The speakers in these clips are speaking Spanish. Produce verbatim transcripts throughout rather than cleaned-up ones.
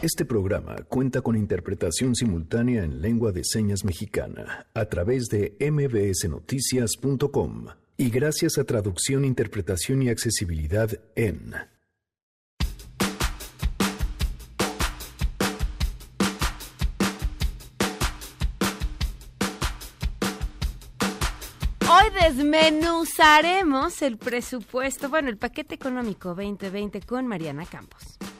Este programa cuenta con interpretación simultánea en lengua de señas mexicana a través de eme be ese noticias punto com y gracias a traducción, interpretación y accesibilidad en... Hoy desmenuzaremos el presupuesto, bueno, el paquete económico veinte veinte con Mariana Campos.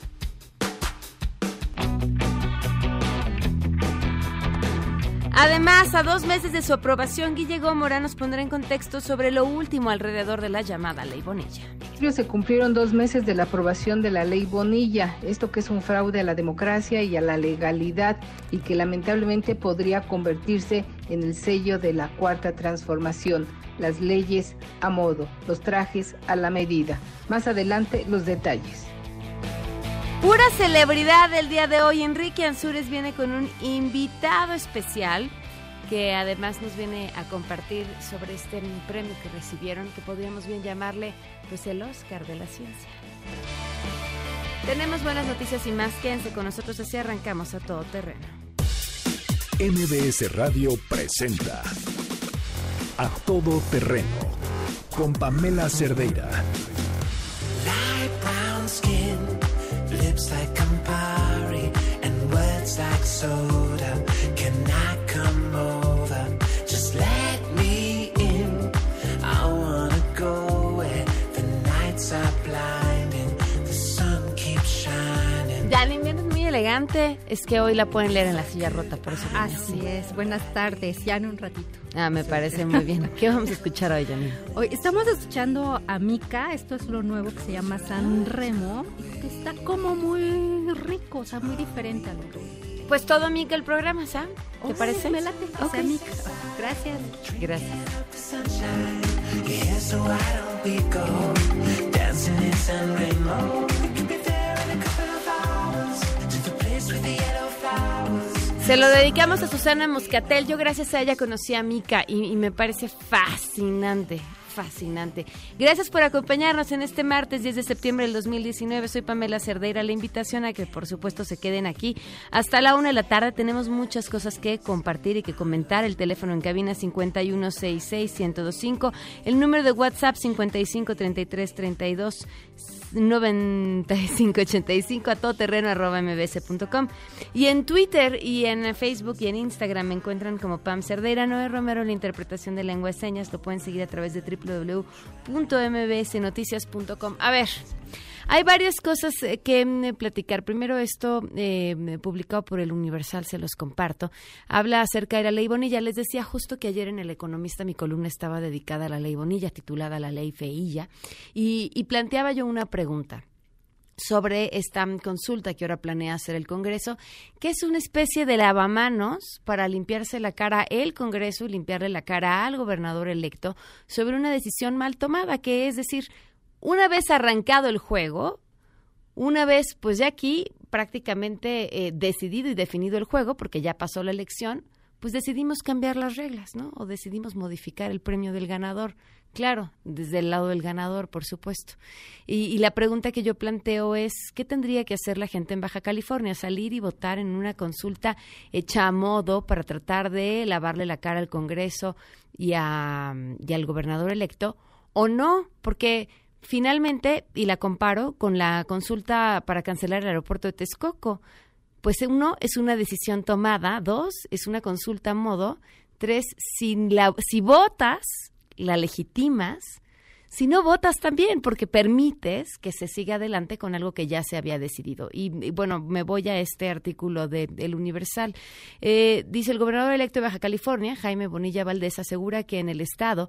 Además, a dos meses de su aprobación, Guille Gómora nos pondrá en contexto sobre lo último alrededor de la llamada Ley Bonilla. Se cumplieron dos meses de la aprobación de la Ley Bonilla, esto que es un fraude a la democracia y a la legalidad y que lamentablemente podría convertirse en el sello de la Cuarta Transformación. Las leyes a modo, los trajes a la medida. Más adelante, los detalles. Pura celebridad del día de hoy. Enrique Ansúrez viene con un invitado especial que además nos viene a compartir sobre este premio que recibieron, que podríamos bien llamarle pues el Oscar de la ciencia. Tenemos buenas noticias y más. Quédense con nosotros, así arrancamos a todo terreno. eme be ese Radio presenta A Todo Terreno con Pamela Cerdeira. Light brown skin, lips like Campari, and words like soda. Can I come over? Just let me in. I wanna go where the nights are blinding, the sun keeps shining. Ya, el invierno es muy elegante. Es que hoy la pueden leer en la silla rota, por eso. Así así es. Buenas tardes, ya en un ratito. Ah, me parece muy bien. ¿Qué vamos a escuchar hoy, Janine? Hoy estamos escuchando a Mika. Esto es lo nuevo que se llama San Remo y que está como muy rico, o sea, muy diferente a lo que... Pues todo Mika el programa, ¿sabes? ¿Te oh, parece? Me late. Okay. O sea, Mika. Gracias. Gracias. Se lo dedicamos a Susana Moscatel. Yo gracias a ella conocí a Mika y, y me parece fascinante, fascinante. Gracias por acompañarnos en este martes diez de septiembre del dos mil diecinueve. Soy Pamela Cerdeira. La invitación a que por supuesto se queden aquí hasta la una de la tarde. Tenemos muchas cosas que compartir y que comentar. El teléfono en cabina cincuenta y uno sesenta y seis, ciento veinticinco. El número de WhatsApp cincuenta y cinco, treinta y tres, treinta y dos, noventa y cinco, ochenta y cinco, a todoterreno arroba eme be ese punto com. Y en Twitter y en Facebook y en Instagram me encuentran como Pam Cerdeira. Noé Romero, la interpretación de lengua de señas. Lo pueden seguir a través de doble u doble u doble u punto eme be ese noticias punto com. A ver, hay varias cosas que platicar. Primero, esto eh, publicado por El Universal, se los comparto. Habla acerca de la Ley Bonilla. Les decía justo que ayer en El Economista mi columna estaba dedicada a la Ley Bonilla, titulada La Ley Feilla, y, y planteaba yo una pregunta sobre esta consulta que ahora planea hacer el Congreso, que es una especie de lavamanos para limpiarse la cara el Congreso y limpiarle la cara al gobernador electo sobre una decisión mal tomada, que es decir, una vez arrancado el juego, una vez pues ya aquí prácticamente eh, decidido y definido el juego, porque ya pasó la elección, pues decidimos cambiar las reglas, ¿no? O decidimos modificar el premio del ganador. Claro, desde el lado del ganador, por supuesto. Y, y la pregunta que yo planteo es, ¿qué tendría que hacer la gente en Baja California? ¿Salir y votar en una consulta hecha a modo para tratar de lavarle la cara al Congreso y, a, y al gobernador electo? ¿O no? Porque finalmente, y la comparo con la consulta para cancelar el aeropuerto de Texcoco, pues uno, es una decisión tomada; dos, es una consulta a modo; tres, si, la, si votas, la legitimas; si no votas también, porque permites que se siga adelante con algo que ya se había decidido. Y, y bueno, me voy a este artículo de El Universal. Eh, dice, el gobernador electo de Baja California, Jaime Bonilla Valdés, asegura que en el estado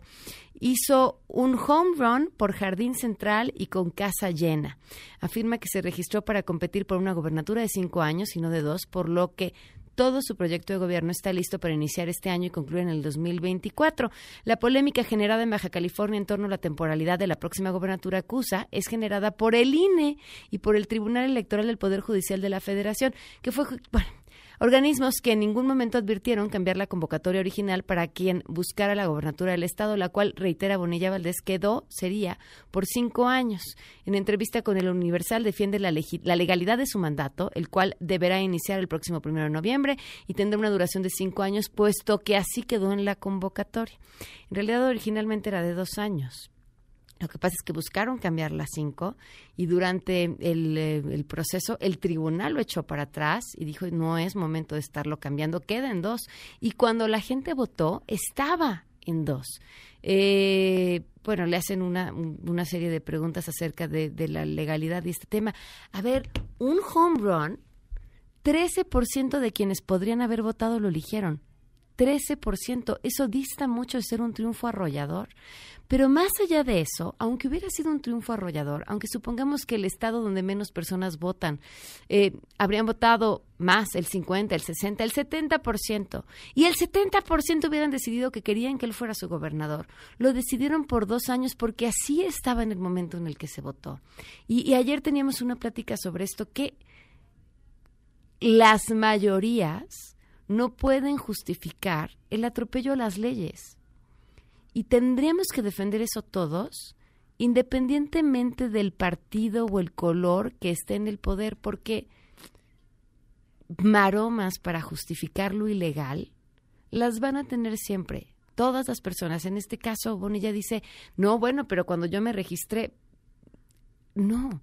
hizo un home run por Jardín Central y con casa llena. Afirma que se registró para competir por una gobernatura de cinco años y no de dos, por lo que todo su proyecto de gobierno está listo para iniciar este año y concluir en el dos mil veinticuatro. La polémica generada en Baja California en torno a la temporalidad de la próxima gobernatura acusa es generada por el I N E y por el Tribunal Electoral del Poder Judicial de la Federación, que fue, bueno, organismos que en ningún momento advirtieron cambiar la convocatoria original para quien buscara la gobernatura del estado, la cual, reitera Bonilla Valdés, quedó, sería, por cinco años. En entrevista con el Universal defiende la, legi- la legalidad de su mandato, el cual deberá iniciar el próximo primero de noviembre y tendrá una duración de cinco años, puesto que así quedó en la convocatoria. En realidad, originalmente era de dos años. Lo que pasa es que buscaron cambiarla a cinco y durante el, el proceso el tribunal lo echó para atrás y dijo no es momento de estarlo cambiando, queda en dos. Y cuando la gente votó, estaba en dos. Eh, bueno, le hacen una, una serie de preguntas acerca de, de la legalidad de este tema. A ver, un home run, trece por ciento de quienes podrían haber votado lo eligieron. trece por ciento, eso dista mucho de ser un triunfo arrollador. Pero más allá de eso, aunque hubiera sido un triunfo arrollador, aunque supongamos que el estado donde menos personas votan, eh, habrían votado más, el cincuenta, el sesenta, el setenta por ciento, y el setenta por ciento hubieran decidido que querían que él fuera su gobernador. Lo decidieron por dos años porque así estaba en el momento en el que se votó. Y, y ayer teníamos una plática sobre esto, que las mayorías no pueden justificar el atropello a las leyes. Y tendríamos que defender eso todos, independientemente del partido o el color que esté en el poder, porque maromas para justificar lo ilegal las van a tener siempre, todas las personas. En este caso, Bonilla dice, no, bueno, pero cuando yo me registré, no.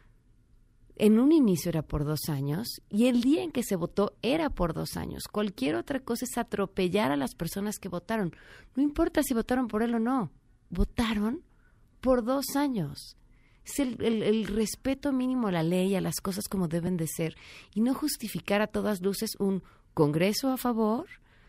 En un inicio era por dos años y el día en que se votó era por dos años. Cualquier otra cosa es atropellar a las personas que votaron. No importa si votaron por él o no, votaron por dos años. Es el, el, el respeto mínimo a la ley, a las cosas como deben de ser, y no justificar a todas luces un Congreso a favor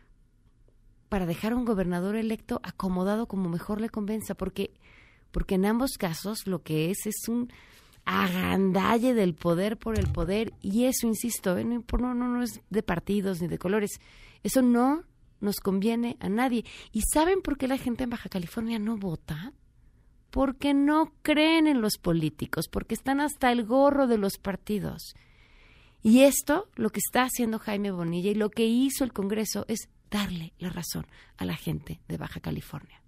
para dejar a un gobernador electo acomodado como mejor le convenza, porque, porque en ambos casos lo que es es un agandalle del poder por el poder, y eso, insisto, ¿eh? no, no, no es de partidos ni de colores, eso no nos conviene a nadie. ¿Y saben por qué la gente en Baja California no vota? Porque no creen en los políticos, porque están hasta el gorro de los partidos. Y esto, lo que está haciendo Jaime Bonilla y lo que hizo el Congreso, es darle la razón a la gente de Baja California.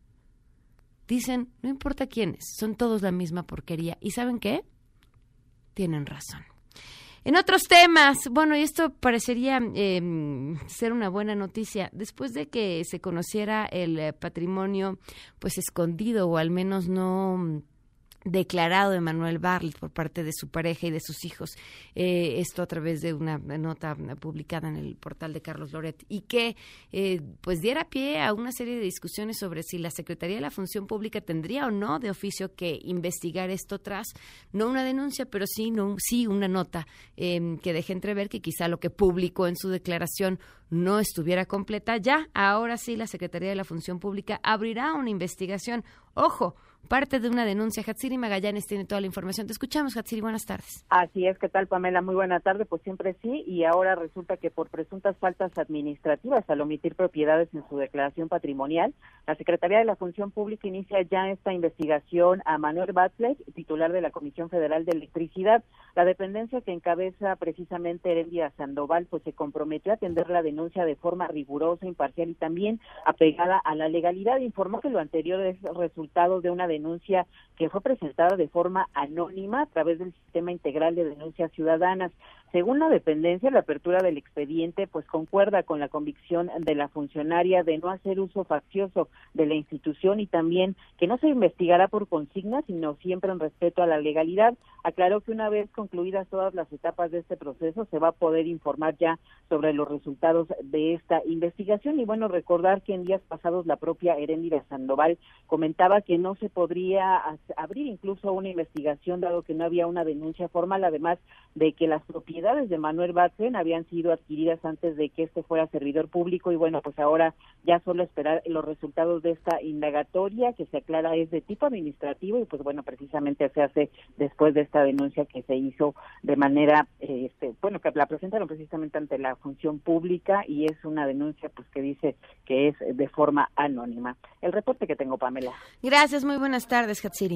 Dicen, no importa quiénes, son todos la misma porquería. ¿Y saben qué? Tienen razón. En otros temas, bueno, y esto parecería eh, ser una buena noticia, después de que se conociera el eh, patrimonio pues escondido o al menos no declarado de Manuel Bartlett por parte de su pareja y de sus hijos, eh, esto a través de una nota publicada en el portal de Carlos Loret, y que eh, pues diera pie a una serie de discusiones sobre si la Secretaría de la Función Pública tendría o no de oficio que investigar esto tras, no una denuncia, pero sí, no, sí una nota eh, que deje entrever que quizá lo que publicó en su declaración no estuviera completa. Ya, ahora sí, la Secretaría de la Función Pública abrirá una investigación. Ojo, parte de una denuncia. Hatsiri Magallanes tiene toda la información. Te escuchamos, Hatsiri, buenas tardes. Así es, ¿qué tal, Pamela? Muy buena tarde, pues siempre sí, y ahora resulta que por presuntas faltas administrativas al omitir propiedades en su declaración patrimonial, la Secretaría de la Función Pública inicia ya esta investigación a Manuel Bartlett, titular de la Comisión Federal de Electricidad. La dependencia que encabeza precisamente Herendia Sandoval, pues se comprometió a atender la denuncia de forma rigurosa, imparcial y también apegada a la legalidad. Informó que lo anterior es resultado de una denuncia que fue presentada de forma anónima a través del Sistema Integral de Denuncias Ciudadanas. Según la dependencia, la apertura del expediente pues concuerda con la convicción de la funcionaria de no hacer uso faccioso de la institución y también que no se investigará por consigna, sino siempre en respeto a la legalidad. Aclaró que una vez concluidas todas las etapas de este proceso se va a poder informar ya sobre los resultados de esta investigación. Y bueno, recordar que en días pasados la propia Heréndira Sandoval comentaba que no se podría abrir incluso una investigación dado que no había una denuncia formal, además de que las propiedades de Manuel Bartlett habían sido adquiridas antes de que este fuera servidor público. Y bueno, pues ahora ya solo esperar los resultados de esta indagatoria, que se aclara es de tipo administrativo, y pues bueno, precisamente se hace después de esta denuncia que se hizo de manera, este, bueno, que la presentaron precisamente ante la Función Pública, y es una denuncia pues que dice que es de forma anónima. El reporte que tengo, Pamela. Gracias, muy buenas tardes, Hatsiri.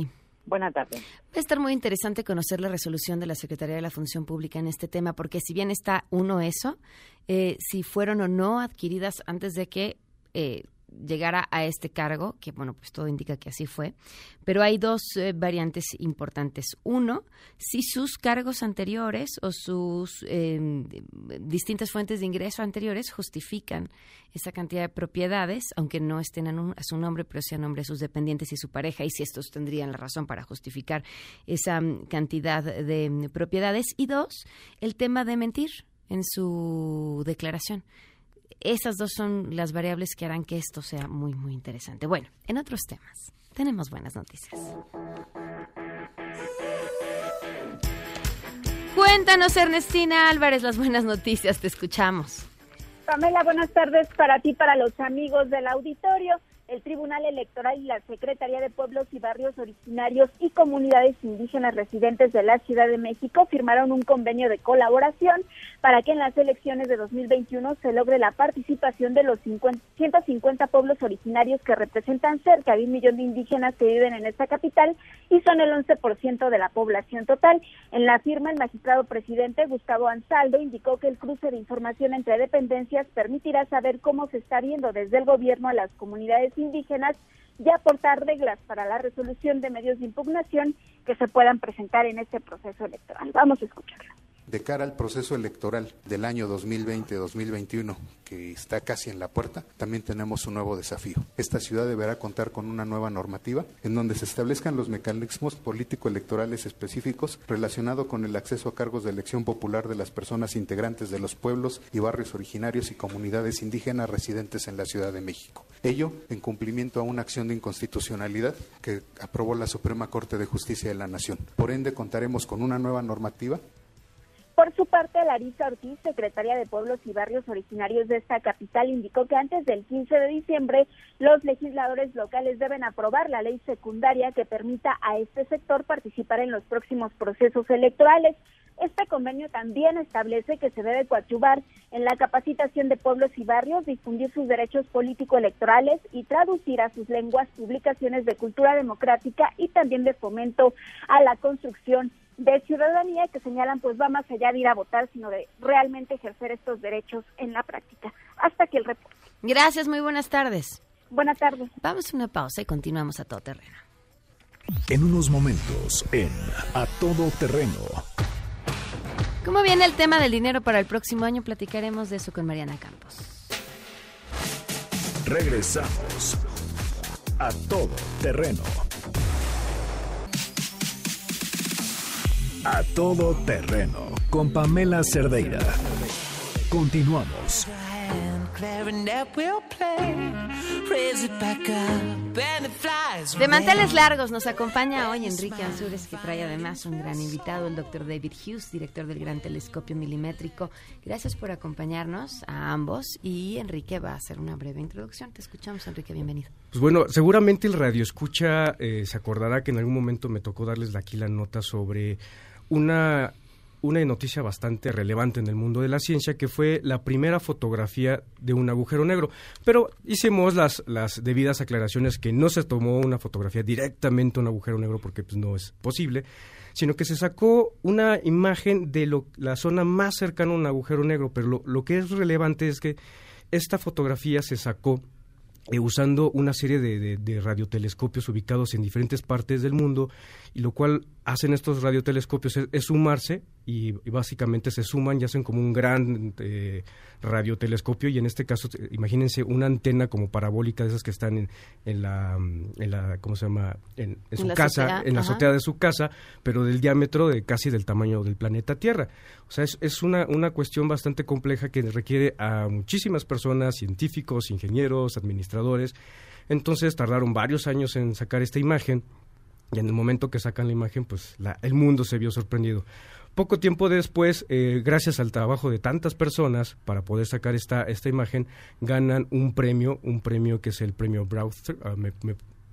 Buenas tardes. Va a estar muy interesante conocer la resolución de la Secretaría de la Función Pública en este tema, porque si bien está uno eso, eh, si fueron o no adquiridas antes de que eh, llegara a este cargo, que bueno, pues todo indica que así fue, pero hay dos eh, variantes importantes. Uno, si sus cargos anteriores o sus eh, distintas fuentes de ingreso anteriores justifican esa cantidad de propiedades, aunque no estén a, un, a su nombre, pero sí a nombre de sus dependientes y su pareja, y si estos tendrían la razón para justificar esa um, cantidad de um, propiedades. Y dos, el tema de mentir en su declaración. Esas dos son las variables que harán que esto sea muy, muy interesante. Bueno, en otros temas, tenemos buenas noticias. Cuéntanos, Ernestina Álvarez, las buenas noticias, te escuchamos. Pamela, buenas tardes para ti, para los amigos del auditorio. El Tribunal Electoral y la Secretaría de Pueblos y Barrios Originarios y Comunidades Indígenas Residentes de la Ciudad de México firmaron un convenio de colaboración para que en las elecciones de dos mil veintiuno se logre la participación de los ciento cincuenta pueblos originarios que representan cerca de un millón de indígenas que viven en esta capital y son el once por ciento de la población total. En la firma, el magistrado presidente Gustavo Ansaldo indicó que el cruce de información entre dependencias permitirá saber cómo se está viendo desde el gobierno a las comunidades indígenas y aportar reglas para la resolución de medios de impugnación que se puedan presentar en este proceso electoral. Vamos a escucharlo. De cara al proceso electoral del año dos mil veinte dos mil veintiuno, que está casi en la puerta, también tenemos un nuevo desafío. Esta ciudad deberá contar con una nueva normativa en donde se establezcan los mecanismos político-electorales específicos relacionados con el acceso a cargos de elección popular de las personas integrantes de los pueblos y barrios originarios y comunidades indígenas residentes en la Ciudad de México. Ello en cumplimiento a una acción de inconstitucionalidad que aprobó la Suprema Corte de Justicia de la Nación. Por ende, contaremos con una nueva normativa. Por su parte, Larisa Ortiz, secretaria de Pueblos y Barrios Originarios de esta capital, indicó que antes del quince de diciembre los legisladores locales deben aprobar la ley secundaria que permita a este sector participar en los próximos procesos electorales. Este convenio también establece que se debe coadyuvar en la capacitación de pueblos y barrios, difundir sus derechos político-electorales y traducir a sus lenguas publicaciones de cultura democrática y también de fomento a la construcción de ciudadanía, que señalan pues va más allá de ir a votar, sino de realmente ejercer estos derechos en la práctica. Hasta aquí el reporte. Gracias, muy buenas tardes. Buenas tardes. Vamos a una pausa y continuamos a todo terreno. En unos momentos, en A Todo Terreno. ¿Cómo viene el tema del dinero para el próximo año? Platicaremos de eso con Mariana Campos. Regresamos a Todo Terreno. A Todo Terreno con Pamela Cerdeira. Continuamos. De manteles largos nos acompaña hoy Enrique Ansúrez, que trae además un gran invitado, el doctor David Hughes, director del Gran Telescopio Milimétrico. Gracias por acompañarnos a ambos, y Enrique va a hacer una breve introducción. Te escuchamos, Enrique, bienvenido. Pues bueno, seguramente el radioescucha eh, se acordará que en algún momento me tocó darles aquí la nota sobre una... una noticia bastante relevante en el mundo de la ciencia, que fue la primera fotografía de un agujero negro. Pero hicimos las, las debidas aclaraciones, que no se tomó una fotografía directamente a un agujero negro, porque pues, no es posible, sino que se sacó una imagen de lo, la zona más cercana a un agujero negro. Pero lo, lo que es relevante es que esta fotografía se sacó Eh, usando una serie de, de, de radiotelescopios ubicados en diferentes partes del mundo, y lo cual hacen estos radiotelescopios es, es sumarse y, y básicamente se suman y hacen como un gran eh, radiotelescopio, y en este caso imagínense una antena como parabólica de esas que están en, en la en la ¿cómo se llama? en, en su en casa, azotea, en la ajá. azotea de su casa, pero del diámetro de casi del tamaño del planeta Tierra. O sea, es, es una, una cuestión bastante compleja que requiere a muchísimas personas, científicos, ingenieros, administradores. Entonces tardaron varios años en sacar esta imagen, y en el momento que sacan la imagen, pues la, el mundo se vio sorprendido. Poco tiempo después, eh, gracias al trabajo de tantas personas para poder sacar esta esta imagen, ganan un premio, un premio que es el premio Browser. Uh, me, me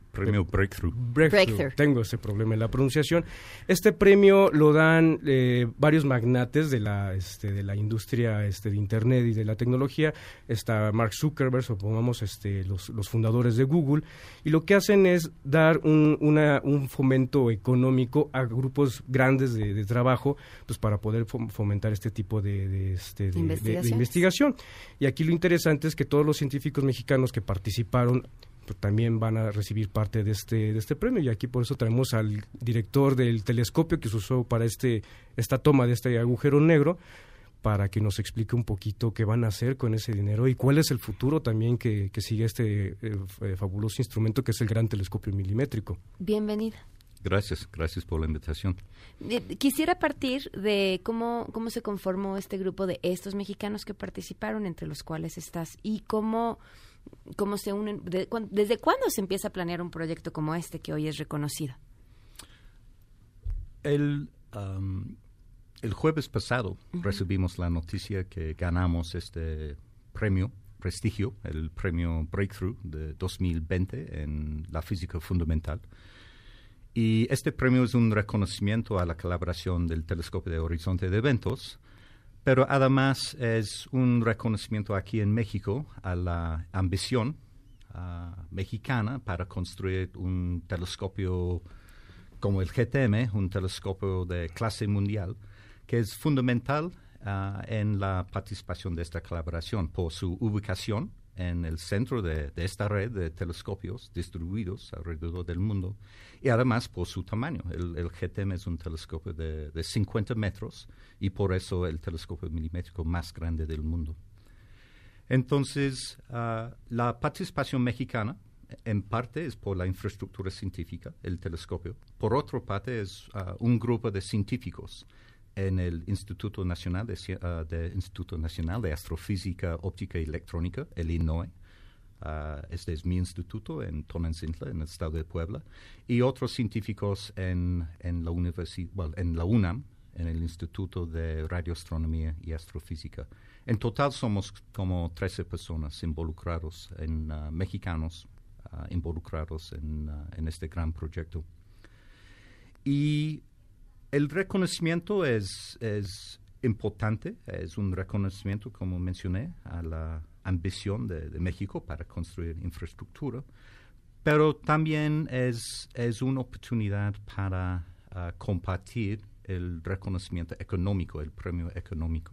Premio Breakthrough. Breakthrough. Breakthrough. Tengo ese problema en la pronunciación. Este premio lo dan eh, varios magnates de la este, de la industria este, de Internet y de la tecnología. Está Mark Zuckerberg, supongamos este, los, los fundadores de Google, y lo que hacen es dar un, una, un fomento económico a grupos grandes de, de trabajo, pues para poder fomentar este tipo de, de, este, de, de, de investigación. Y aquí lo interesante es que todos los científicos mexicanos que participaron pues también van a recibir parte de este de este premio, y aquí por eso traemos al director del telescopio que se usó para este esta toma de este agujero negro, para que nos explique un poquito qué van a hacer con ese dinero y cuál es el futuro también que, que sigue este eh, fabuloso instrumento que es el Gran Telescopio Milimétrico. Bienvenida. Gracias, gracias por la invitación. Quisiera partir de cómo, cómo se conformó este grupo de estos mexicanos que participaron, entre los cuales estás, y cómo... ¿Cómo se unen? De, cu ¿Desde cuándo se empieza a planear un proyecto como este que hoy es reconocido? El, um, el jueves pasado uh-huh. recibimos la noticia que ganamos este premio, prestigio, el premio Breakthrough de dos mil veinte en la física fundamental. Y este premio es un reconocimiento a la colaboración del Telescopio de Horizonte de Eventos, pero además es un reconocimiento aquí en México a la ambición uh, mexicana para construir un telescopio como el G T M, un telescopio de clase mundial, que es fundamental uh, en la participación de esta colaboración por su ubicación en el centro de, de esta red de telescopios distribuidos alrededor del mundo, y además por su tamaño. El, el G T M es un telescopio de, de cincuenta metros y por eso el telescopio milimétrico más grande del mundo. Entonces, uh, la participación mexicana en parte es por la infraestructura científica, el telescopio. Por otra parte es uh, un grupo de científicos en el Instituto Nacional de, uh, de Instituto Nacional de Astrofísica, Óptica y Electrónica, el I N O E. Uh, este es mi instituto en Tonantzintla, en el estado de Puebla, y otros científicos en, en, la, universi well, en la UNAM, en el Instituto de Radioastronomía y Astrofísica. En total somos como trece personas involucrados, en, uh, mexicanos uh, involucrados en, uh, en este gran proyecto. Y el reconocimiento es, es importante, es un reconocimiento, como mencioné, a la ambición de, de México para construir infraestructura, pero también es, es una oportunidad para uh, compartir el reconocimiento económico, el premio económico.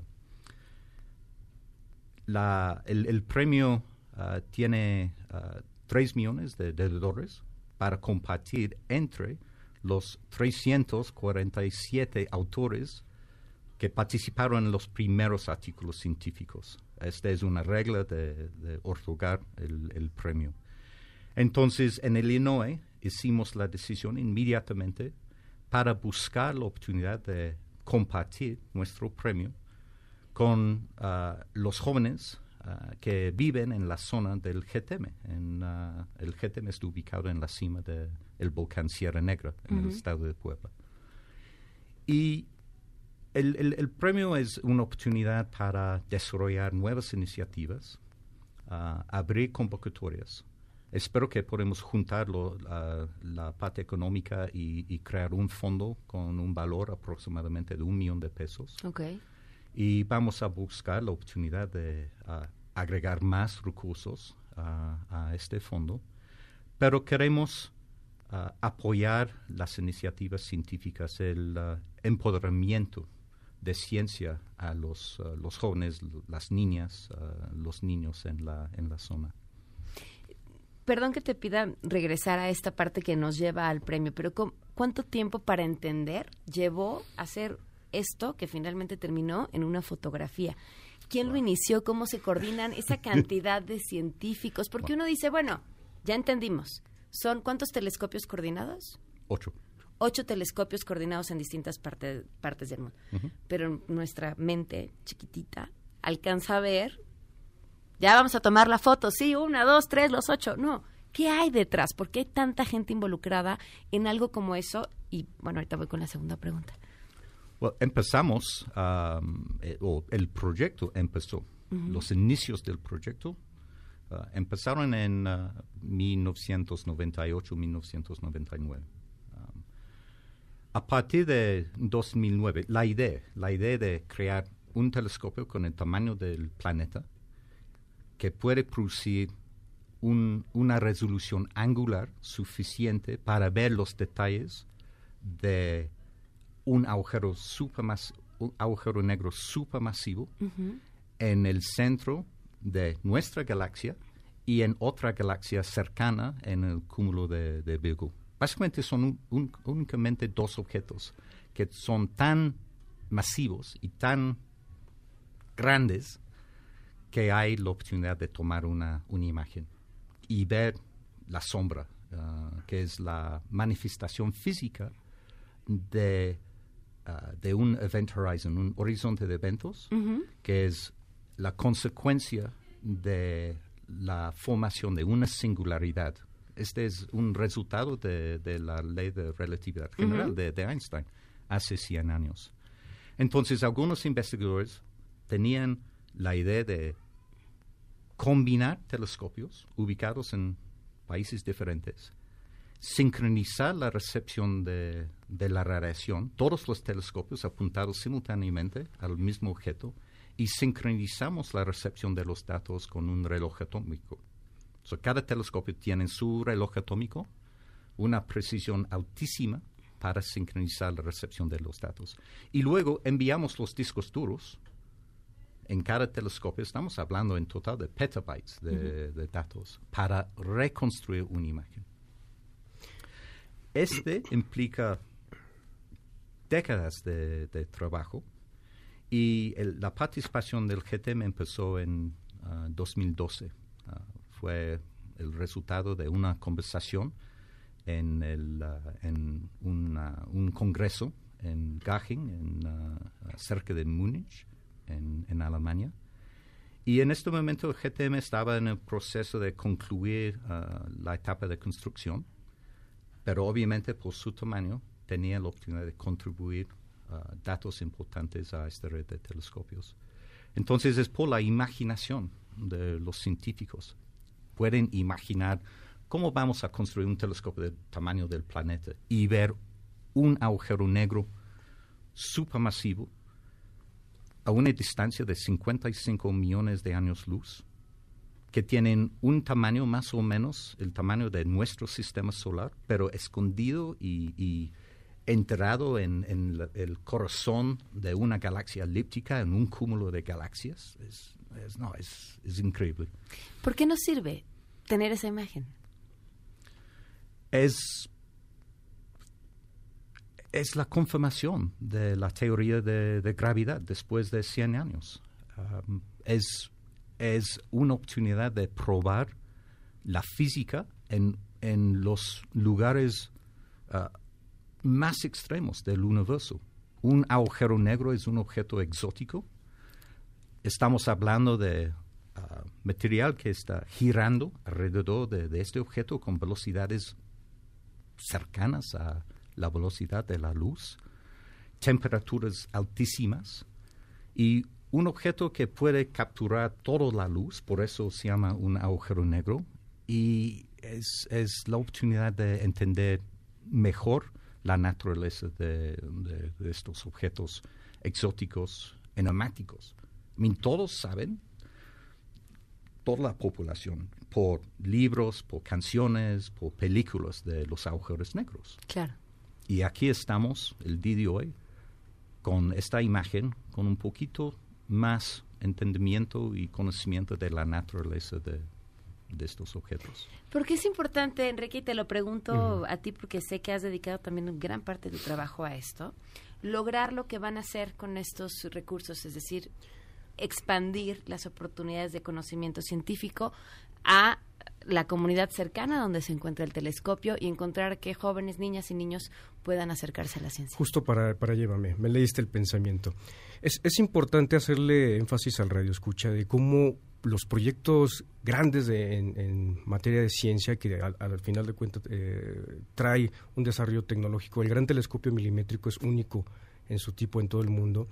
La, el, el premio uh, tiene uh, tres millones de, de dólares para compartir entre los trescientos cuarenta y siete autores que participaron en los primeros artículos científicos. Esta es una regla de, de otorgar el, el premio. Entonces, en el I N O E hicimos la decisión inmediatamente para buscar la oportunidad de compartir nuestro premio con uh, los jóvenes uh, que viven en la zona del G T M. En, uh, el G T M está ubicado en la cima del volcán Sierra Negra, en uh-huh. el estado de Puebla. Y el, el, el premio es una oportunidad para desarrollar nuevas iniciativas, uh, abrir convocatorias. Espero que podamos juntar lo, uh, la parte económica y, y crear un fondo con un valor aproximadamente de un millón de pesos. Okay. Y vamos a buscar la oportunidad de uh, agregar más recursos uh, a este fondo, pero queremos uh, apoyar las iniciativas científicas, el uh, empoderamiento de ciencia a los, uh, los jóvenes, las niñas, uh, los niños en la, en la zona. Perdón que te pida regresar a esta parte que nos lleva al premio, pero ¿cuánto tiempo para entender llevó hacer esto que finalmente terminó en una fotografía? ¿Quién wow. lo inició? ¿Cómo se coordinan esa cantidad de científicos? Porque wow. uno dice, bueno, ya entendimos. ¿Son cuántos telescopios coordinados? Ocho. Ocho telescopios coordinados en distintas parte, partes del mundo. Uh-huh. Pero nuestra mente chiquitita alcanza a ver, ya vamos a tomar la foto, sí, una, dos, tres, los ocho. No, ¿qué hay detrás? ¿Por qué hay tanta gente involucrada en algo como eso? Y bueno, ahorita voy con la segunda pregunta. Well, empezamos, um, eh, o el proyecto empezó. Uh-huh. Los inicios del proyecto Uh, empezaron en uh, mil novecientos noventa y ocho, mil novecientos noventa y nueve. Um, a partir de dos mil nueve, la idea, la idea de crear un telescopio con el tamaño del planeta que puede producir un, una resolución angular suficiente para ver los detalles de un agujero, supermas, un agujero negro supermasivo uh-huh. en el centro de nuestra galaxia y en otra galaxia cercana en el cúmulo de, de Virgo. Básicamente son un, un, únicamente dos objetos que son tan masivos y tan grandes que hay la oportunidad de tomar una, una imagen y ver la sombra, uh, que es la manifestación física de, uh, de un event horizon, un horizonte de eventos, uh-huh. que es la consecuencia de la formación de una singularidad. Este es un resultado de, de la ley de relatividad general uh-huh. de, de Einstein hace cien años. Entonces, algunos investigadores tenían la idea de combinar telescopios ubicados en países diferentes, sincronizar la recepción de, de la radiación, todos los telescopios apuntados simultáneamente al mismo objeto, y sincronizamos la recepción de los datos con un reloj atómico. So, cada telescopio tiene su reloj atómico, una precisión altísima para sincronizar la recepción de los datos. Y luego enviamos los discos duros en cada telescopio. Estamos hablando en total de petabytes de, uh-huh. de datos para reconstruir una imagen. Este implica décadas de, de trabajo. Y el, la participación del G T M empezó en uh, dos mil doce. Uh, fue el resultado de una conversación en, el, uh, en una, un congreso en Garching, en, uh, cerca de Múnich, en, en Alemania. Y en este momento el G T M estaba en el proceso de concluir uh, la etapa de construcción, pero obviamente por su tamaño tenía la oportunidad de contribuir Uh, datos importantes a esta red de telescopios. Entonces es por la imaginación de los científicos. Pueden imaginar cómo vamos a construir un telescopio del tamaño del planeta y ver un agujero negro supermasivo a una distancia de cincuenta y cinco millones de años luz, que tienen un tamaño más o menos el tamaño de nuestro sistema solar, pero escondido y, y enterrado en, en la, el corazón de una galaxia elíptica, en un cúmulo de galaxias. Es, es, no, es, es increíble. ¿Por qué nos sirve tener esa imagen? Es, es la confirmación de la teoría de, de gravedad después de cien años. Um, es, es una oportunidad de probar la física en, en los lugares uh, más extremos del universo. Un agujero negro es un objeto exótico. Estamos hablando de uh, material que está girando alrededor de, de este objeto con velocidades cercanas a la velocidad de la luz, temperaturas altísimas y un objeto que puede capturar toda la luz, por eso se llama un agujero negro, y es, es la oportunidad de entender mejor la naturaleza de, de, de estos objetos exóticos, enigmáticos. I mean, todos saben, toda la población, por libros, por canciones, por películas de los agujeros negros. Claro. Y aquí estamos, el día de hoy, con esta imagen, con un poquito más entendimiento y conocimiento de la naturaleza de de estos objetos. ¿Por qué es importante, Enrique, y te lo pregunto uh-huh. a ti porque sé que has dedicado también gran parte de tu trabajo a esto, lograr lo que van a hacer con estos recursos, es decir, expandir las oportunidades de conocimiento científico a la comunidad cercana donde se encuentra el telescopio y encontrar que jóvenes, niñas y niños puedan acercarse a la ciencia? Justo para, para llévame, me leíste el pensamiento. Es, es importante hacerle énfasis al radioescucha de cómo los proyectos grandes de, en, en materia de ciencia, que al, al final de cuentas eh, trae un desarrollo tecnológico. El gran telescopio milimétrico es único en su tipo en todo el mundo.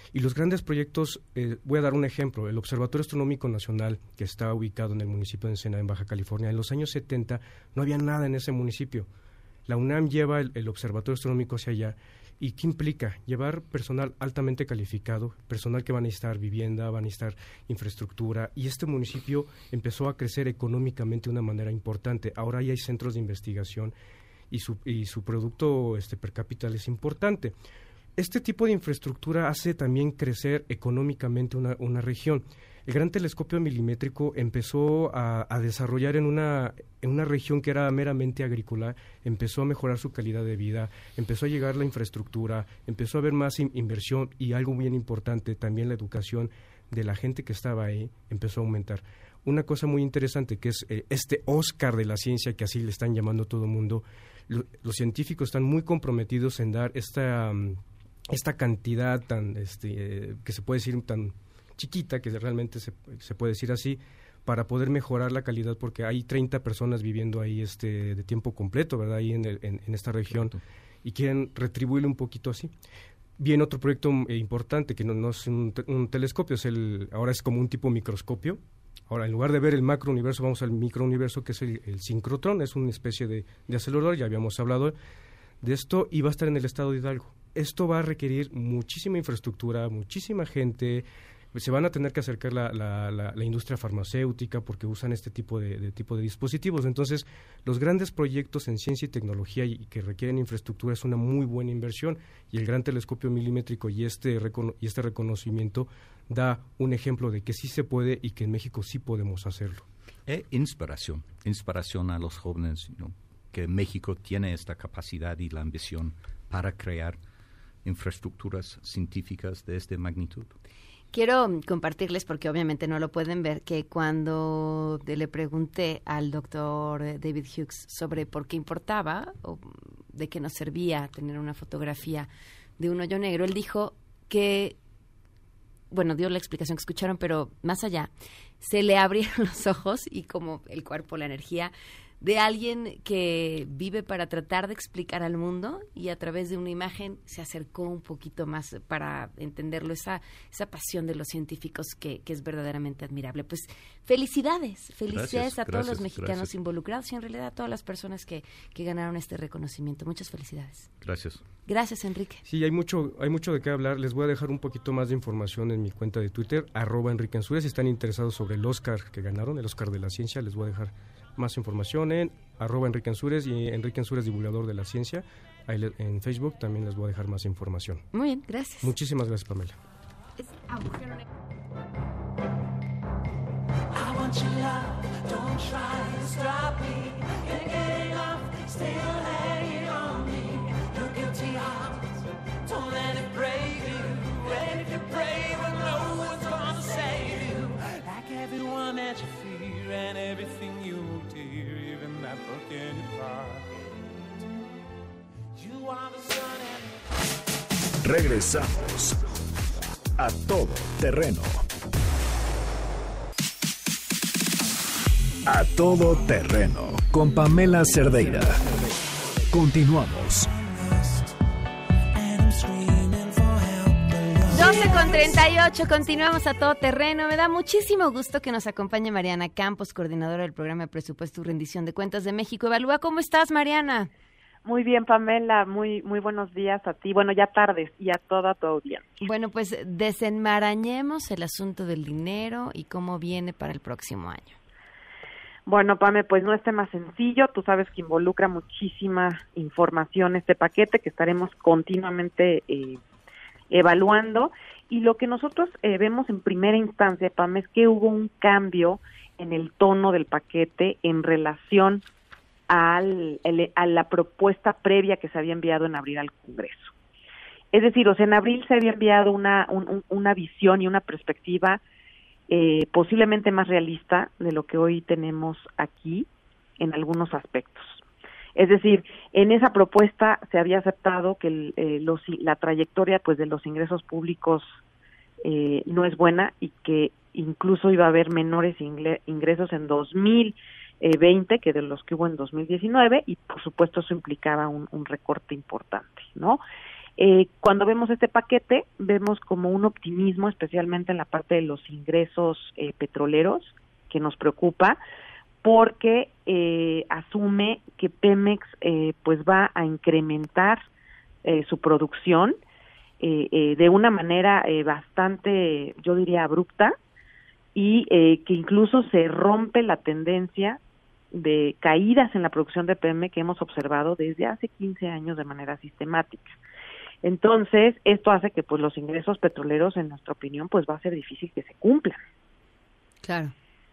Y los grandes proyectos, eh, voy a dar un ejemplo, el Observatorio Astronómico Nacional, que está ubicado en el municipio de Ensenada, en Baja California, en los años setenta no había nada en ese municipio. La UNAM lleva el, el Observatorio Astronómico hacia allá. ¿Y qué implica? Llevar personal altamente calificado, personal que va a necesitar vivienda, va a necesitar infraestructura, y este municipio empezó a crecer económicamente de una manera importante. Ahora ya hay centros de investigación y su, y su producto este, per cápita es importante. Este tipo de infraestructura hace también crecer económicamente una, una región. El Gran Telescopio Milimétrico empezó a, a desarrollar en una, en una región que era meramente agrícola, empezó a mejorar su calidad de vida, empezó a llegar la infraestructura, empezó a haber más in, inversión y algo bien importante, también la educación de la gente que estaba ahí empezó a aumentar. Una cosa muy interesante que es eh, este Oscar de la ciencia, que así le están llamando todo el mundo, lo, los científicos están muy comprometidos en dar esta, um, esta cantidad tan, este, eh, que se puede decir tan chiquita, que realmente se, se puede decir así, para poder mejorar la calidad, porque hay treinta personas viviendo ahí este de tiempo completo, ¿verdad?, ahí en, el, en, en esta región, y quieren retribuirle un poquito así. Bien, otro proyecto eh, importante, que no, no es un, te, un telescopio, es el ahora es como un tipo microscopio. Ahora, en lugar de ver el macrouniverso, vamos al microuniverso, que es el, el sincrotrón, es una especie de, de acelerador, ya habíamos hablado de esto, y va a estar en el estado de Hidalgo. Esto va a requerir muchísima infraestructura, muchísima gente. Se van a tener que acercar la, la, la, la industria farmacéutica porque usan este tipo de, de tipo de dispositivos. Entonces, los grandes proyectos en ciencia y tecnología y, y que requieren infraestructura es una muy buena inversión, y el Gran Telescopio Milimétrico y este, recono- y este reconocimiento da un ejemplo de que sí se puede y que en México sí podemos hacerlo. E inspiración, inspiración a los jóvenes, ¿no?, que México tiene esta capacidad y la ambición para crear infraestructuras científicas de esta magnitud. Quiero compartirles, porque obviamente no lo pueden ver, que cuando le pregunté al doctor David Hughes sobre por qué importaba o de qué nos servía tener una fotografía de un hoyo negro, él dijo que, bueno, dio la explicación que escucharon, pero más allá, se le abrieron los ojos y como el cuerpo, la energía de alguien que vive para tratar de explicar al mundo, y a través de una imagen se acercó un poquito más para entenderlo, esa esa pasión de los científicos que, que es verdaderamente admirable. Pues felicidades, felicidades gracias, a todos gracias, los mexicanos gracias. involucrados y en realidad a todas las personas que, que ganaron este reconocimiento. Muchas felicidades. Gracias. Gracias, Enrique. Sí, hay mucho hay mucho de qué hablar. Les voy a dejar un poquito más de información en mi cuenta de Twitter, arroba Enrique Ansures. Si están interesados sobre el Oscar que ganaron, el Oscar de la Ciencia, les voy a dejar más información en arroba Enrique Ansures y Enrique Ansures, divulgador de la ciencia. Ahí le, en Facebook también les voy a dejar más información. Muy bien, gracias. Muchísimas gracias, Pamela. Es agujero negro. I want your love, don't try to stop me. You're getting off, still hanging on me. Your guilty heart, don't let it break you. And if you pray, well, no one's gonna save you. Like everyone that you fear and everything you dear, even that book in your pocket. You are the sun and... Regresamos a Todo Terreno. A Todo Terreno con Pamela Cerdeira. Continuamos. doce con treinta y ocho, continuamos a Todo Terreno. Me da muchísimo gusto que nos acompañe Mariana Campos, coordinadora del programa de presupuesto y rendición de cuentas de México Evalúa. ¿Cómo estás, Mariana? Muy bien, Pamela, muy muy buenos días a ti, bueno, ya tardes, y a toda tu audiencia. Bueno, pues desenmarañemos el asunto del dinero y cómo viene para el próximo año. Bueno, Pame, pues no es tema sencillo, tú sabes que involucra muchísima información este paquete que estaremos continuamente eh, evaluando, y lo que nosotros eh, vemos en primera instancia, Pame, es que hubo un cambio en el tono del paquete en relación al, el, a la propuesta previa que se había enviado en abril al Congreso. Es decir, o sea, en abril se había enviado una, un, una visión y una perspectiva eh, posiblemente más realista de lo que hoy tenemos aquí en algunos aspectos. Es decir, en esa propuesta se había aceptado que el, eh, los, la trayectoria pues de los ingresos públicos eh, no es buena y que incluso iba a haber menores ingresos en dos mil veinte que de los que hubo en dos mil diecinueve, y por supuesto eso implicaba un, un recorte importante, ¿no? Eh, cuando vemos este paquete, vemos como un optimismo, especialmente en la parte de los ingresos eh, petroleros, que nos preocupa, porque eh, asume que Pemex eh, pues va a incrementar eh, su producción eh, eh, de una manera eh, bastante, yo diría, abrupta, y eh, que incluso se rompe la tendencia de caídas en la producción de Pemex que hemos observado desde hace quince años de manera sistemática. Entonces, esto hace que pues los ingresos petroleros, en nuestra opinión, pues va a ser difícil que se cumplan. Claro.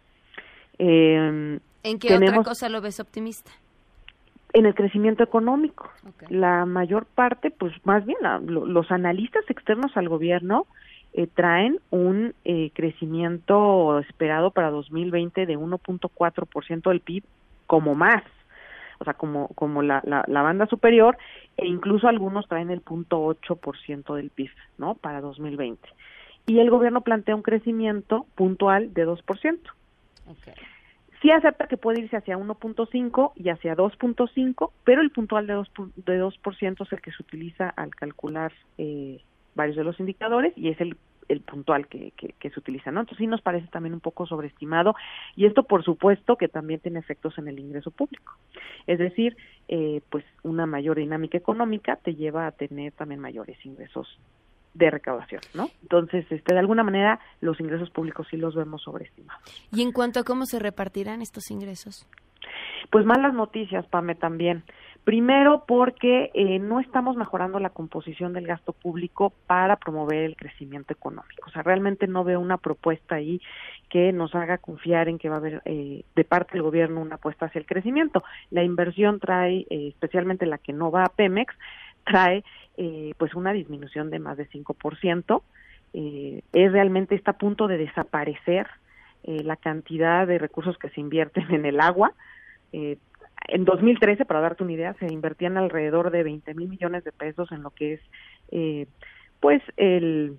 Eh, ¿En qué tenemos, otra cosa lo ves optimista? En el crecimiento económico. Okay. La mayor parte, pues más bien, la, lo, los analistas externos al gobierno eh, traen un eh, crecimiento esperado para dos mil veinte de uno punto cuatro por ciento del P I B, como más, o sea, como como la, la, la banda superior, e incluso algunos traen el punto ocho por ciento del P I B, ¿no?, para dos mil veinte. Y el gobierno plantea un crecimiento puntual de dos por ciento. Okay. Sí acepta que puede irse hacia uno punto cinco y hacia dos punto cinco, pero el puntual de dos de dos por ciento es el que se utiliza al calcular eh, varios de los indicadores, y es el el puntual que, que, que se utiliza, ¿no? Entonces sí nos parece también un poco sobreestimado, y esto por supuesto que también tiene efectos en el ingreso público. Es decir, eh, pues una mayor dinámica económica te lleva a tener también mayores ingresos de recaudación, ¿no? Entonces, este, de alguna manera, los ingresos públicos sí los vemos sobreestimados. ¿Y en cuanto a cómo se repartirán estos ingresos? Pues malas noticias, Pame, también. Primero, porque eh, no estamos mejorando la composición del gasto público para promover el crecimiento económico. O sea, realmente no veo una propuesta ahí que nos haga confiar en que va a haber eh, de parte del gobierno una apuesta hacia el crecimiento. La inversión trae, eh, especialmente la que no va a Pemex, trae eh, pues una disminución de más de cinco por ciento. Eh, es realmente, está a punto de desaparecer eh, la cantidad de recursos que se invierten en el agua. Eh, en dos mil trece, para darte una idea, se invertían alrededor de veinte mil millones de pesos en lo que es eh, pues el,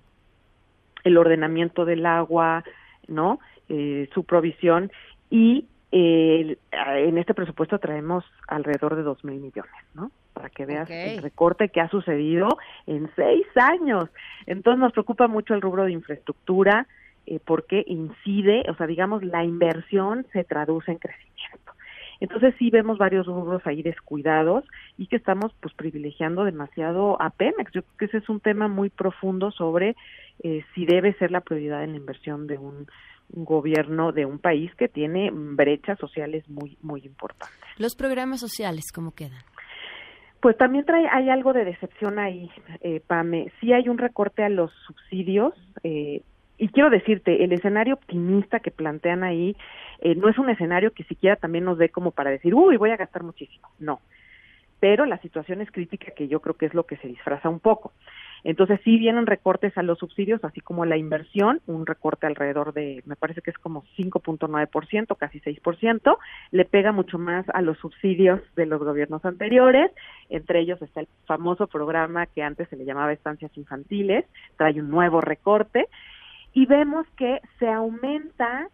el ordenamiento del agua, ¿no? Eh, su provisión, y eh, en este presupuesto traemos alrededor de dos mil millones, ¿no? Para que veas okay. el recorte que ha sucedido en seis años. Entonces nos preocupa mucho el rubro de infraestructura, eh, porque incide, o sea, digamos, la inversión se traduce en crecimiento. Entonces sí vemos varios rubros ahí descuidados, y que estamos pues privilegiando demasiado a Pemex. Yo creo que ese es un tema muy profundo sobre eh, si debe ser la prioridad en la inversión de un, un gobierno de un país que tiene brechas sociales muy muy importantes. ¿Los programas sociales cómo quedan? Pues también trae, hay algo de decepción ahí, eh, Pame. Sí hay un recorte a los subsidios, eh, y quiero decirte, el escenario optimista que plantean ahí eh, no es un escenario que siquiera también nos dé como para decir, uy, voy a gastar muchísimo. No, pero la situación es crítica, que yo creo que es lo que se disfraza un poco. Entonces sí vienen recortes a los subsidios, así como la inversión, un recorte alrededor de, me parece que es como cinco punto nueve por ciento, casi seis por ciento, le pega mucho más a los subsidios de los gobiernos anteriores. Entre ellos está el famoso programa que antes se le llamaba estancias infantiles, trae un nuevo recorte, y vemos que se aumenta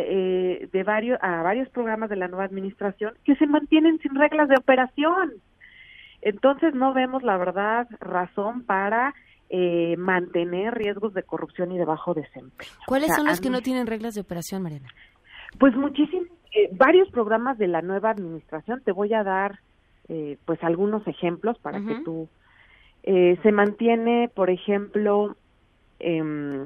eh, de varios a varios programas de la nueva administración que se mantienen sin reglas de operación. Entonces no vemos, la verdad, razón para eh, mantener riesgos de corrupción y de bajo desempeño. ¿Cuáles o sea, son los que mí, no tienen reglas de operación, Mariana? Pues muchísimos, eh, varios programas de la nueva administración. Te voy a dar eh, pues algunos ejemplos para uh-huh. que tú... Eh, se mantiene, por ejemplo... Eh,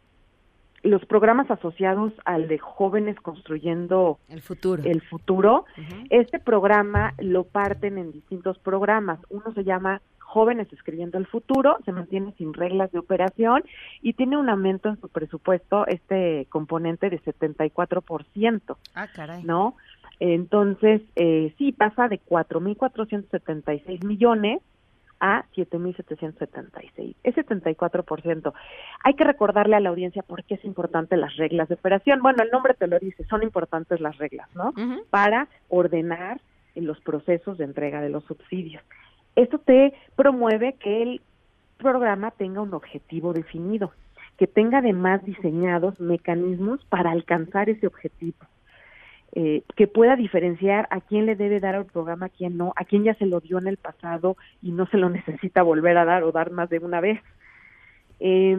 los programas asociados al de Jóvenes Construyendo el Futuro. El futuro. Uh-huh. Este programa lo parten en distintos programas. Uno se llama Jóvenes Escribiendo el Futuro, se mantiene sin reglas de operación y tiene un aumento en su presupuesto, este componente de setenta y cuatro por ciento. Ah, caray. ¿No? Entonces, eh, sí, pasa de cuatro mil cuatrocientos setenta y seis millones a siete mil setecientos setenta y seis, es setenta y cuatro por ciento. Hay que recordarle a la audiencia por qué es importante las reglas de operación. Bueno, el nombre te lo dice, son importantes las reglas, ¿no? Uh-huh. Para ordenar en los procesos de entrega de los subsidios. Esto te promueve que el programa tenga un objetivo definido, que tenga además diseñados mecanismos para alcanzar ese objetivo. eh, que pueda diferenciar a quién le debe dar el programa, a quién no, a quién ya se lo dio en el pasado y no se lo necesita volver a dar o dar más de una vez. Eh,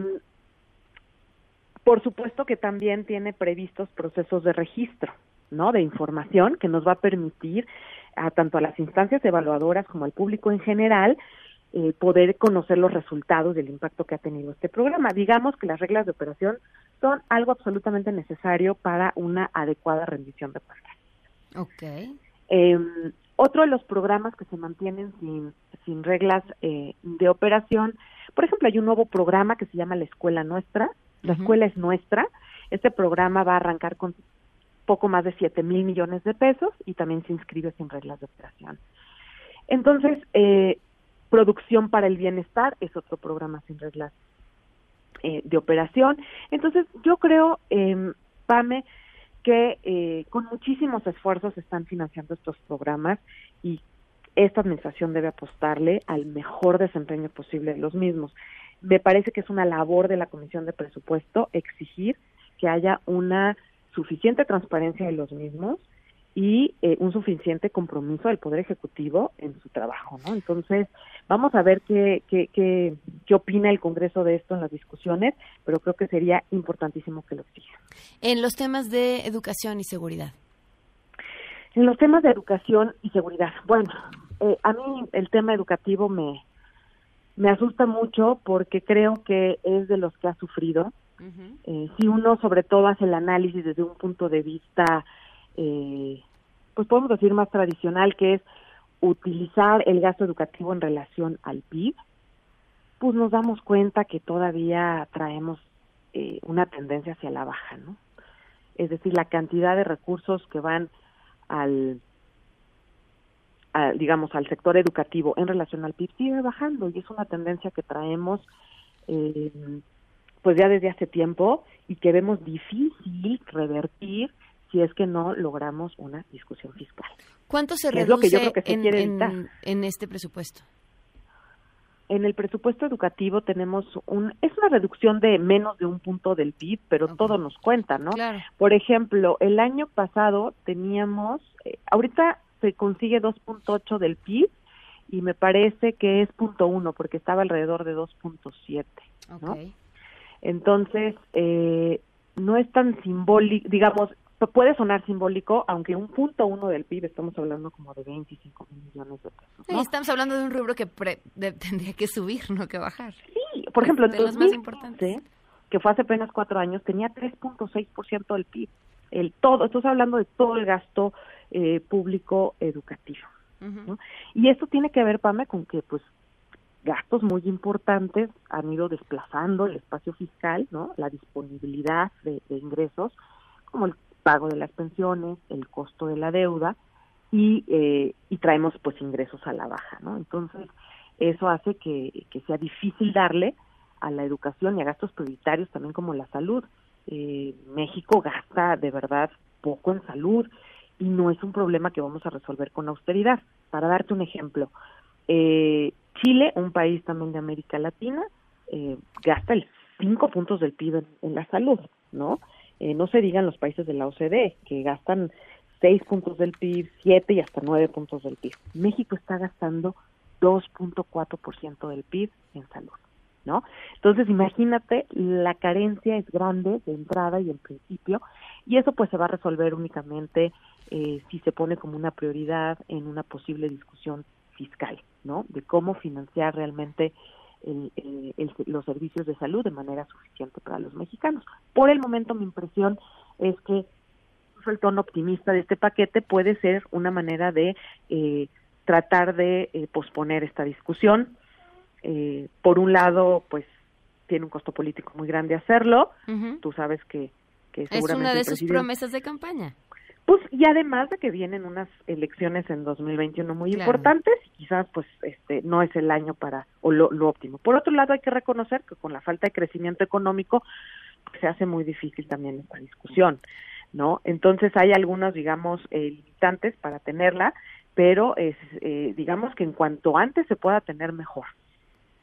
por supuesto que también tiene previstos procesos de registro, ¿no?, de información que nos va a permitir a tanto a las instancias evaluadoras como al público en general eh, poder conocer los resultados del impacto que ha tenido este programa. Digamos que las reglas de operación son algo absolutamente necesario para una adecuada rendición de cuentas. Okay. Eh, otro de los programas que se mantienen sin, sin reglas eh, de operación, por ejemplo, hay un nuevo programa que se llama La Escuela Nuestra. La uh-huh. Escuela es Nuestra. Este programa va a arrancar con poco más de siete mil millones de pesos y también se inscribe sin reglas de operación. Entonces, eh, Producción para el Bienestar es otro programa sin reglas eh, de operación. Entonces, yo creo, eh, Pame, que eh, con muchísimos esfuerzos se están financiando estos programas y esta administración debe apostarle al mejor desempeño posible de los mismos. Me parece que es una labor de la Comisión de Presupuesto exigir que haya una suficiente transparencia de los mismos y eh, un suficiente compromiso del Poder Ejecutivo en su trabajo, ¿no? Entonces, vamos a ver qué, qué, qué, qué opina el Congreso de esto en las discusiones, pero creo que sería importantísimo que lo exija. En los temas de educación y seguridad. En los temas de educación y seguridad, bueno, eh, a mí el tema educativo me, me asusta mucho porque creo que es de los que ha sufrido. Uh-huh. Eh, si uno sobre todo hace el análisis desde un punto de vista, eh, pues podemos decir más tradicional, que es utilizar el gasto educativo en relación al P I B, pues nos damos cuenta que todavía traemos eh, una tendencia hacia la baja, ¿no? Es decir, la cantidad de recursos que van al, a, digamos, al sector educativo en relación al P I B sigue bajando y es una tendencia que traemos eh, pues ya desde hace tiempo y que vemos difícil revertir si es que no logramos una discusión fiscal. ¿Cuánto se reduce reduce es lo que yo creo que se en, quiere en, evitar. en este presupuesto? En el presupuesto educativo tenemos un, es una reducción de menos de un punto del P I B, pero okay. todo nos cuenta, ¿no? Claro. Por ejemplo, el año pasado teníamos, eh, ahorita se consigue dos punto ocho del P I B y me parece que es punto uno porque estaba alrededor de dos punto siete, ¿no? Okay. Entonces, eh, no es tan simbólico, digamos, puede sonar simbólico, aunque un punto uno del P I B estamos hablando como de veinticinco mil millones de pesos, ¿no? Sí, estamos hablando de un rubro que pre, de, tendría que subir, no que bajar. Sí, por ejemplo, de en los más importantes, que fue hace apenas cuatro años, tenía tres punto seis por ciento del P I B. El todo, estamos hablando de todo el gasto eh, público educativo, uh-huh. ¿no? Y esto tiene que ver, Pame, con que, pues, gastos muy importantes han ido desplazando el espacio fiscal, ¿no? La disponibilidad de, de ingresos, como el pago de las pensiones, el costo de la deuda y eh, y traemos pues ingresos a la baja, ¿no? Entonces eso hace que, que sea difícil darle a la educación y a gastos prioritarios también como la salud. Eh, México gasta de verdad poco en salud y no es un problema que vamos a resolver con austeridad. Para darte un ejemplo, eh, Chile, un país también de América Latina, eh, gasta el cinco puntos del P I B en, en la salud, ¿no? Eh, no se digan los países de la O C D E, que gastan seis puntos del P I B, siete y hasta nueve puntos del P I B. México está gastando dos punto cuatro por ciento del P I B en salud, ¿no? Entonces, imagínate, la carencia es grande de entrada y en principio, y eso pues se va a resolver únicamente eh, si se pone como una prioridad en una posible discusión fiscal, ¿no? De cómo financiar realmente El, el, el, los servicios de salud de manera suficiente para los mexicanos. Por el momento mi impresión es que el tono optimista de este paquete puede ser una manera de eh, tratar de eh, posponer esta discusión. Eh, por un lado, pues tiene un costo político muy grande hacerlo. Uh-huh. Tú sabes que, que seguramente es una de el sus promesas de campaña. Pues, y además de que vienen unas elecciones en dos mil veintiuno muy claro. importantes, quizás pues este no es el año para o lo, lo óptimo. Por otro lado, hay que reconocer que con la falta de crecimiento económico pues, se hace muy difícil también esta discusión, ¿no? Entonces hay algunos, digamos, eh, limitantes para tenerla, pero es eh, digamos que en cuanto antes se pueda tener mejor.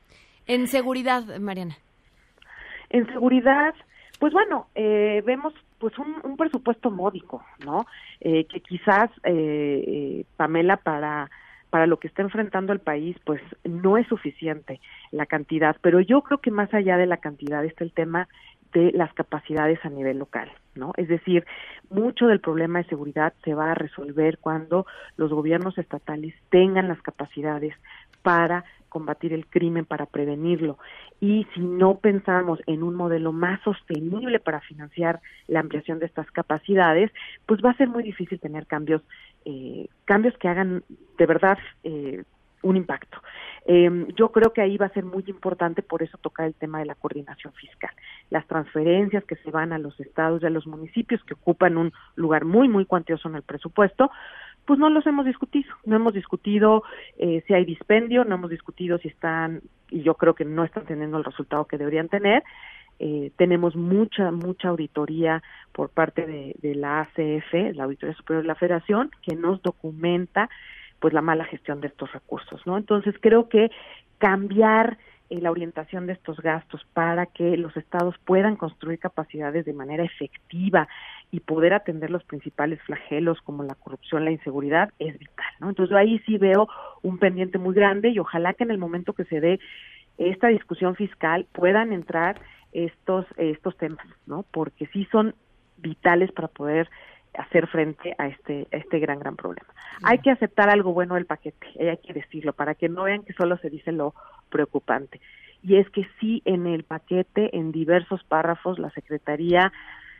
En seguridad, Mariana. En seguridad, pues bueno, eh, vemos pues un, un presupuesto módico, ¿no? Eh, que quizás, eh, eh, Pamela, para para lo que está enfrentando el país, pues no es suficiente la cantidad, pero yo creo que más allá de la cantidad está el tema de las capacidades a nivel local, ¿no? Es decir, mucho del problema de seguridad se va a resolver cuando los gobiernos estatales tengan las capacidades para combatir el crimen, para prevenirlo. Y si no pensamos en un modelo más sostenible para financiar la ampliación de estas capacidades, pues va a ser muy difícil tener cambios, eh, cambios que hagan de verdad eh, un impacto. Eh, yo creo que ahí va a ser muy importante, por eso tocar el tema de la coordinación fiscal. Las transferencias que se van a los estados y a los municipios, que ocupan un lugar muy, muy cuantioso en el presupuesto, pues no los hemos discutido. No hemos discutido eh, si hay dispendio, no hemos discutido si están, y yo creo que no están teniendo el resultado que deberían tener. Eh, tenemos mucha, mucha auditoría por parte de, de la A C F, la Auditoría Superior de la Federación, que nos documenta pues la mala gestión de estos recursos, ¿no? Entonces creo que cambiar eh, la orientación de estos gastos para que los estados puedan construir capacidades de manera efectiva y poder atender los principales flagelos como la corrupción, la inseguridad, es vital, ¿no? Entonces ahí sí veo un pendiente muy grande y ojalá que en el momento que se dé esta discusión fiscal puedan entrar estos estos temas, ¿no? Porque sí son vitales para poder hacer frente a este a este gran gran problema. Sí. Hay que aceptar algo bueno del paquete, hay que decirlo, para que no vean que solo se dice lo preocupante. Y es que sí, en el paquete, en diversos párrafos, la Secretaría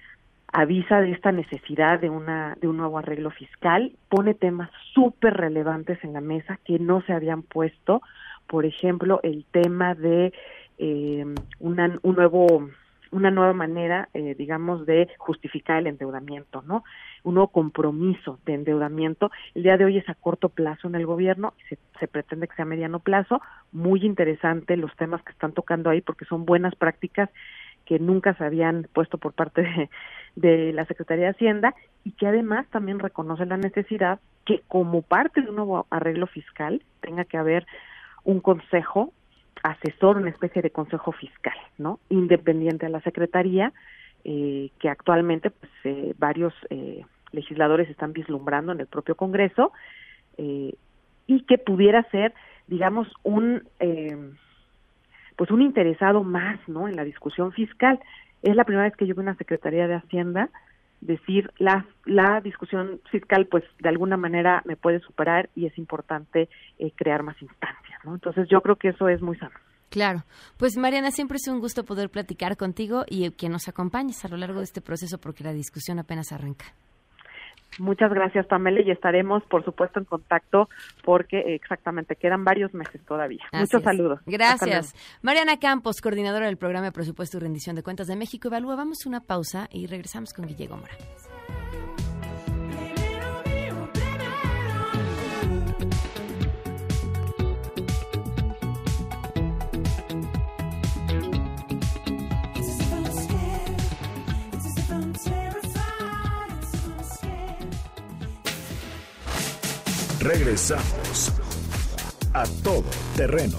avisa de esta necesidad de una de un nuevo arreglo fiscal, pone temas súper relevantes en la mesa que no se habían puesto, por ejemplo, el tema de eh, una, un nuevo una nueva manera, eh, digamos, de justificar el endeudamiento, ¿no? Un nuevo compromiso de endeudamiento. El día de hoy es a corto plazo en el gobierno, se, se pretende que sea a mediano plazo. Muy interesante los temas que están tocando ahí porque son buenas prácticas que nunca se habían puesto por parte de, de la Secretaría de Hacienda y que además también reconoce la necesidad que como parte de un nuevo arreglo fiscal tenga que haber un consejo asesor, una especie de consejo fiscal, ¿no? Independiente a la Secretaría, eh, que actualmente pues eh, varios eh, legisladores están vislumbrando en el propio Congreso, eh, y que pudiera ser, digamos, un eh, pues un interesado más, ¿no? En la discusión fiscal. Es la primera vez que yo veo una Secretaría de Hacienda decir la la discusión fiscal pues de alguna manera me puede superar y es importante eh, crear más instancias, ¿no? Entonces yo creo que eso es muy sano. Claro. Pues Mariana, siempre es un gusto poder platicar contigo y que nos acompañes a lo largo de este proceso porque la discusión apenas arranca. Muchas gracias, Pamela, y estaremos, por supuesto, en contacto porque exactamente quedan varios meses todavía. Así Muchos es. Saludos. Gracias. Mariana Campos, coordinadora del Programa de Presupuesto y Rendición de Cuentas de México Evalúa. Vamos a una pausa y regresamos con Guille Gómora. Regresamos a Todo Terreno.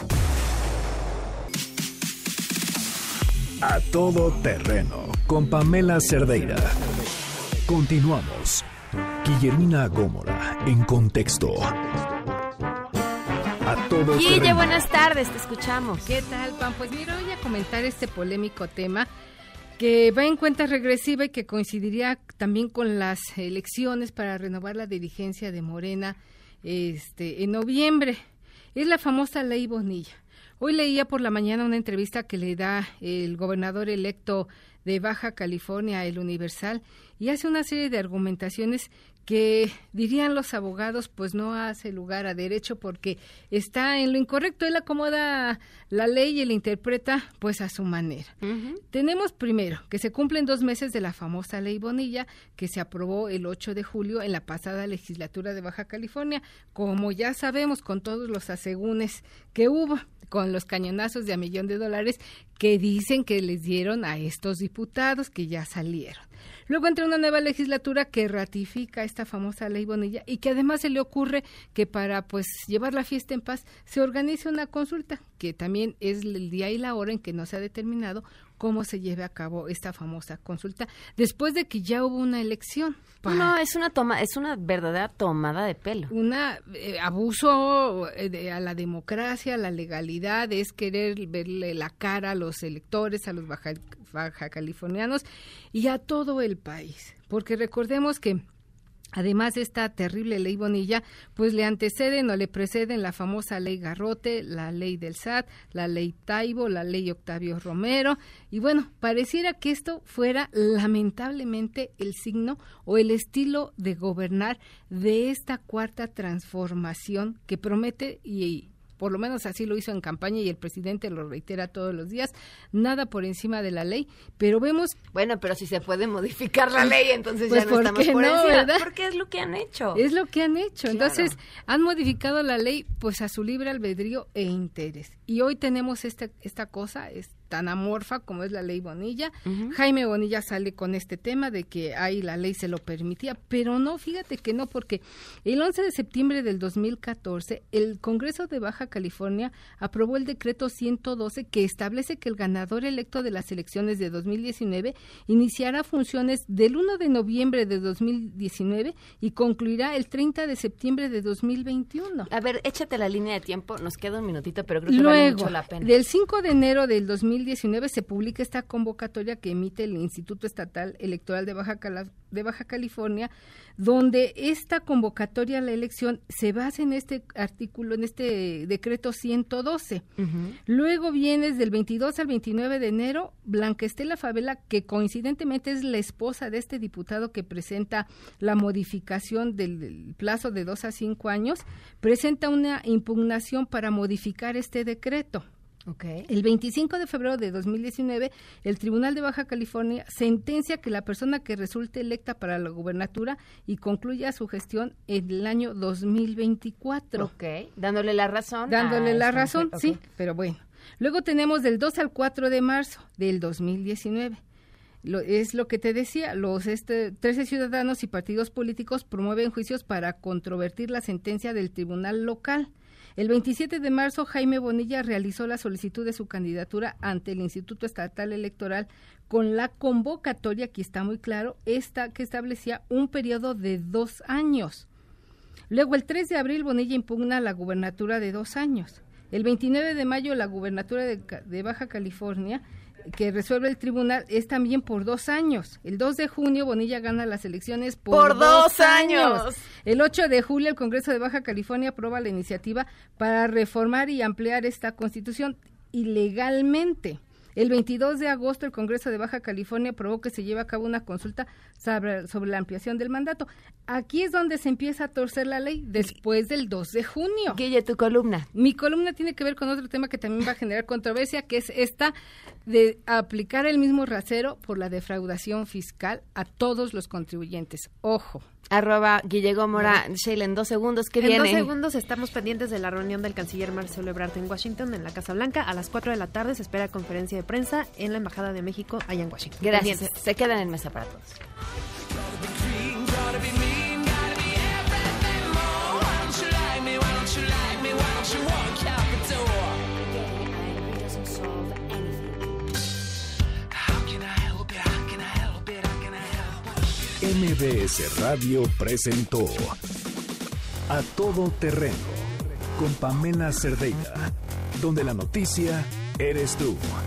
A Todo Terreno con Pamela Cerdeira. Continuamos. Guillermina Gómora en Contexto. A Todo Guille, Terreno. buenas tardes, te escuchamos. ¿Qué tal, Pam? Pues mira, voy a comentar este polémico tema que va en cuenta regresiva y que coincidiría también con las elecciones para renovar la dirigencia de Morena este, en noviembre. Es la famosa Ley Bonilla. Hoy leía por la mañana una entrevista que le da el gobernador electo de Baja California, El Universal, y hace una serie de argumentaciones que dirían los abogados pues no hace lugar a derecho porque está en lo incorrecto. Él acomoda la ley y la interpreta pues a su manera. Uh-huh. Tenemos primero que se cumplen dos meses de la famosa Ley Bonilla que se aprobó el ocho de julio en la pasada legislatura de Baja California, como ya sabemos, con todos los asegúnes que hubo, con los cañonazos de a millón de dólares que dicen que les dieron a estos diputados que ya salieron. Luego entra una nueva legislatura que ratifica esta famosa Ley Bonilla y que además se le ocurre que para pues llevar la fiesta en paz se organice una consulta, que también es el día y la hora en que no se ha determinado cómo se lleve a cabo esta famosa consulta después de que ya hubo una elección. Para... No, es una toma, es una verdadera tomada de pelo. Una eh, abuso eh, de, a la democracia, a la legalidad, es querer verle la cara a los electores, a los baja, baja californianos y a todo el país, porque recordemos que además de esta terrible ley Bonilla, pues le anteceden o le preceden la famosa ley Garrote, la ley del S A T, la ley Taibo, la ley Octavio Romero, y bueno, pareciera que esto fuera lamentablemente el signo o el estilo de gobernar de esta cuarta transformación que promete y por lo menos así lo hizo en campaña y el presidente lo reitera todos los días, nada por encima de la ley, pero vemos... Bueno, pero si se puede modificar la ley, entonces pues ya no estamos por no, encima, ¿verdad? Porque es lo que han hecho. Es lo que han hecho, Claro. Entonces han modificado la ley pues a su libre albedrío e interés, y hoy tenemos esta, esta cosa, es tan amorfa como es la ley Bonilla. Uh-huh. Jaime Bonilla sale con este tema de que ahí la ley se lo permitía, pero no, fíjate que no, porque el once de septiembre del dos mil catorce el Congreso de Baja California aprobó el decreto ciento doce que establece que el ganador electo de las elecciones de dos mil diecinueve iniciará funciones del primero de noviembre de dos mil diecinueve y concluirá el treinta de septiembre de dos mil veintiuno. A ver, échate la línea de tiempo, nos queda un minutito, pero creo que Luego, vale mucho la pena. Del cinco de enero del dos mil diecinueve se publica esta convocatoria que emite el Instituto Estatal Electoral de Baja, Cala, de Baja California, donde esta convocatoria a la elección se basa en este artículo, en este decreto ciento doce. Uh-huh. Luego viene del veintidós al veintinueve de enero, Blanca Estela Favela, que coincidentemente es la esposa de este diputado que presenta la modificación del, del plazo de dos a cinco años, presenta una impugnación para modificar este decreto. Okay. El veinticinco de febrero de dos mil diecinueve, el Tribunal de Baja California sentencia que la persona que resulte electa para la gubernatura y concluya su gestión en el año dos mil veinticuatro. Ok, dándole la razón. Dándole la razón, okay. sí, pero bueno. Luego tenemos del dos al cuatro de marzo del dos mil diecinueve. Lo, es lo que te decía, los este, trece ciudadanos y partidos políticos promueven juicios para controvertir la sentencia del tribunal local. El veintisiete de marzo, Jaime Bonilla realizó la solicitud de su candidatura ante el Instituto Estatal Electoral con la convocatoria, aquí está muy claro, esta que establecía un periodo de dos años. Luego, el tres de abril, Bonilla impugna la gubernatura de dos años. El veintinueve de mayo, la gubernatura de, de Baja California, que resuelve el tribunal, es también por dos años. El dos de junio, Bonilla gana las elecciones por, por dos, dos años. años. El ocho de julio, el Congreso de Baja California aprueba la iniciativa para reformar y ampliar esta constitución ilegalmente. El veintidós de agosto, el Congreso de Baja California aprobó que se lleve a cabo una consulta sobre, sobre la ampliación del mandato. Aquí es donde se empieza a torcer la ley, después del dos de junio. Guille, tu columna. Mi columna tiene que ver con otro tema que también va a generar controversia, que es esta de aplicar el mismo rasero por la defraudación fiscal a todos los contribuyentes. Ojo. Arroba Guille Gómora, Sheila, en dos segundos, ¿qué en viene? En dos segundos estamos pendientes de la reunión del canciller Marcelo Ebrard en Washington, en la Casa Blanca. A las cuatro de la tarde se espera conferencia de prensa en la Embajada de México, allá en Washington. Gracias, se, se quedan en Mesa para Todos. M B S Radio presentó A Todo Terreno con Pamela Cerdeira, donde la noticia eres tú.